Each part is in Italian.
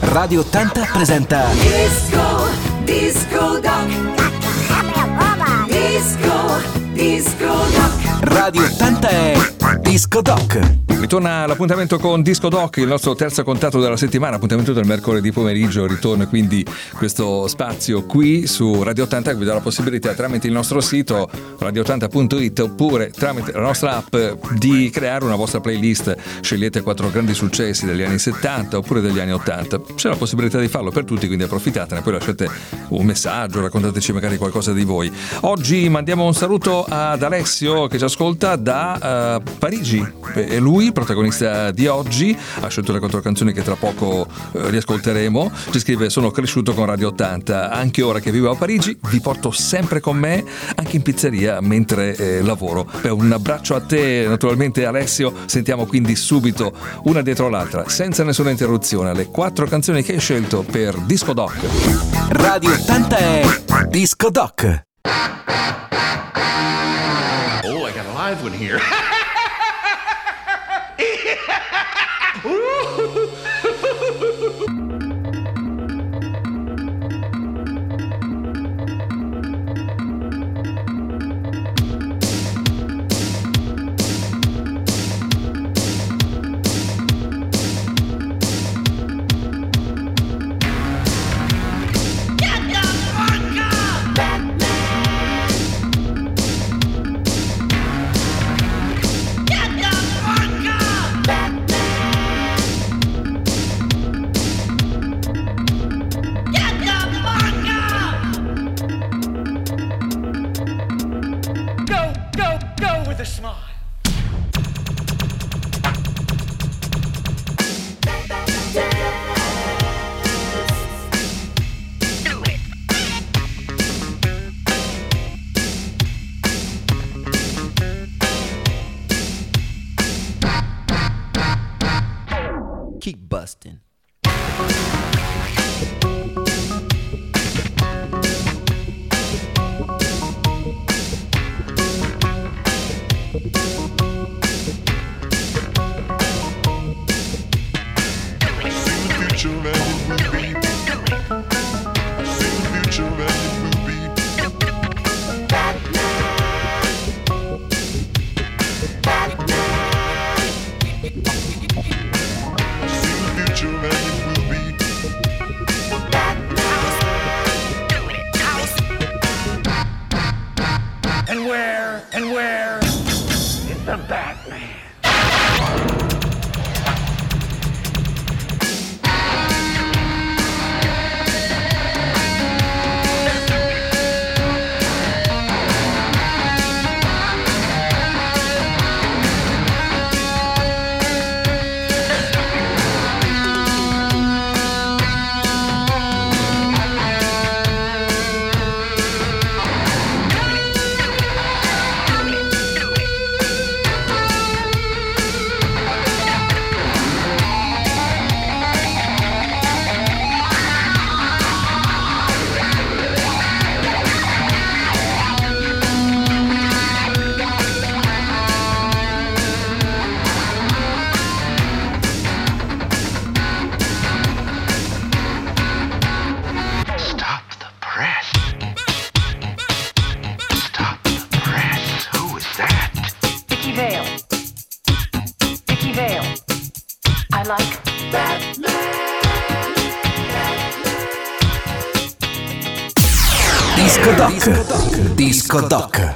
Radio 80 presenta Disco Doc. Disco Doc. Radio 80 è Disco Doc. Ritorna l'appuntamento con Disco Doc, il nostro terzo contatto della settimana, appuntamento del mercoledì pomeriggio. Ritorna quindi questo spazio qui su Radio 80 che vi dà la possibilità tramite il nostro sito radio80.it oppure tramite la nostra app di creare una vostra playlist. Scegliete 4 grandi successi degli anni 70 oppure degli anni 80. C'è la possibilità di farlo per tutti, quindi approfittatene, poi lasciate un messaggio, raccontateci magari qualcosa di voi. Oggi mandiamo un saluto ad Alessio che ci ascolta da Parigi. È lui il protagonista di oggi, ha scelto le 4 canzoni che tra poco riascolteremo. Ci scrive: sono cresciuto con Radio 80, anche ora che vivo a Parigi vi porto sempre con me anche in pizzeria mentre lavoro. Un abbraccio a te naturalmente Alessio. Sentiamo quindi subito una dietro l'altra senza nessuna interruzione le 4 canzoni che hai scelto per Disco Doc. Radio 80 è Disco Doc. Oh, I got a live one here. Keep busting. And where is the Batman? Disco Doc. Disco Doc.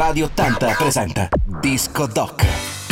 Radio 80 presenta Disco Doc.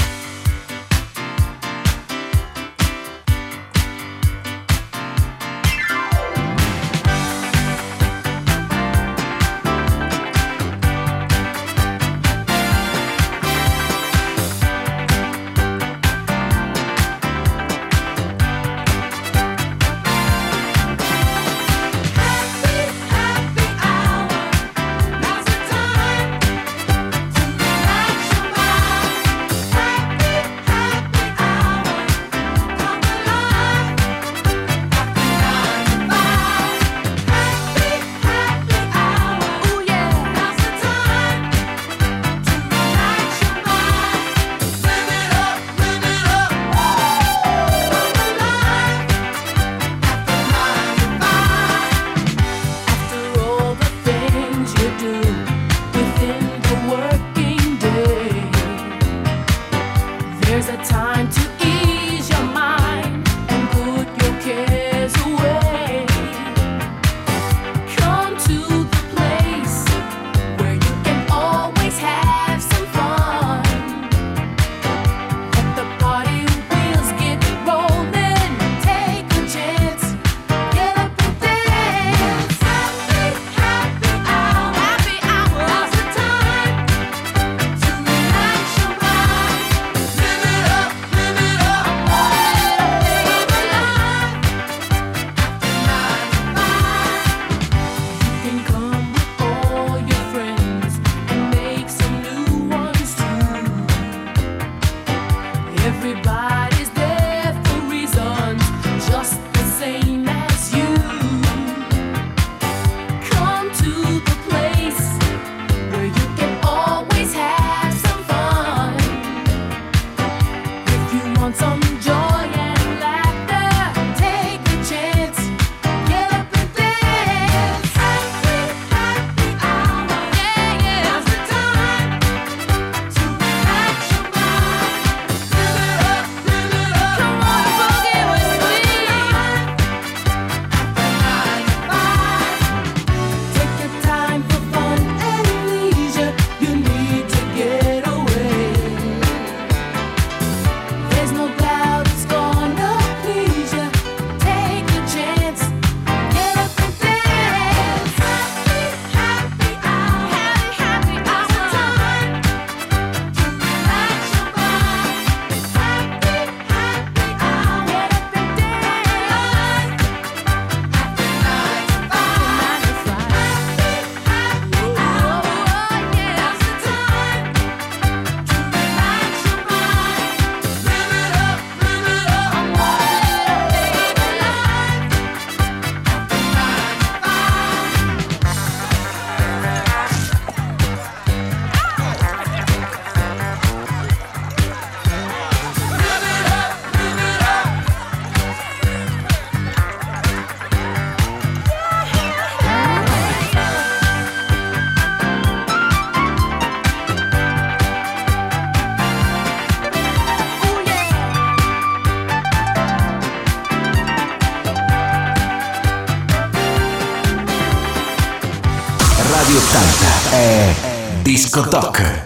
Radio 80 è Disco Doc.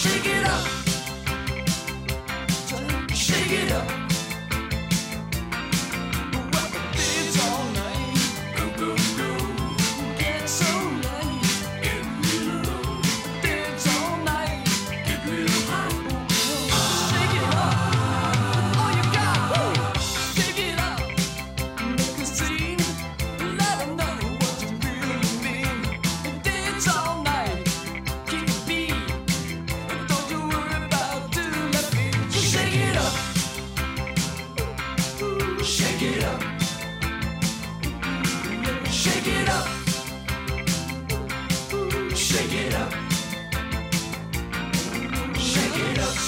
Shake it up. Shake it up. Well, it's all night. Go, go, go. Get so light. Get real low. It's all night. Get real high. Shake it up. All you got. Shake it up. Make a scene. Let 'em know what you really mean. It's all night. Keep it beat. Don't you worry about doing that beat. Shake it up. Shake it up. Shake it up. Shake it up. Shake it up.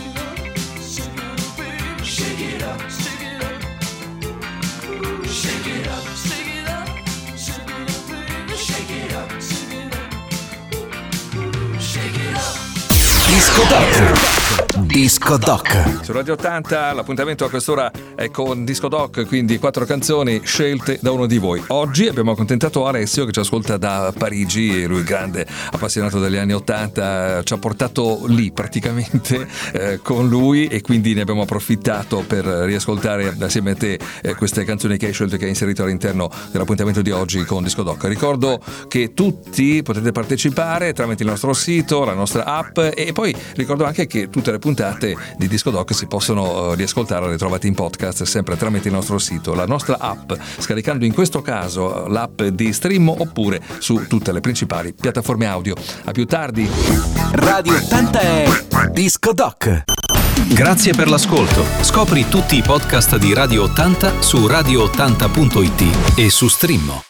Shake it up. Shake it up. Shake it up. Shake it up. Shake it up. Shake it up. Disco Doc. Disco Doc. Su Radio 80 l'appuntamento a quest'ora è con Disco Doc, quindi 4 canzoni scelte da uno di voi. Oggi abbiamo accontentato Alessio che ci ascolta da Parigi, e lui grande appassionato degli anni 80, ci ha portato lì praticamente con lui, e quindi ne abbiamo approfittato per riascoltare assieme a te queste canzoni che hai scelto e che hai inserito all'interno dell'appuntamento di oggi con Disco Doc. Ricordo che tutti potete partecipare tramite il nostro sito, la nostra app, e poi ricordo anche che tutte le puntate di Disco Doc si possono riascoltare, le trovate in podcast sempre tramite il nostro sito, la nostra app, scaricando in questo caso l'app di Stream oppure su tutte le principali piattaforme audio. A più tardi. Radio 80 è Disco Doc. Grazie per l'ascolto. Scopri tutti i podcast di Radio 80 su radio80.it e su Stream.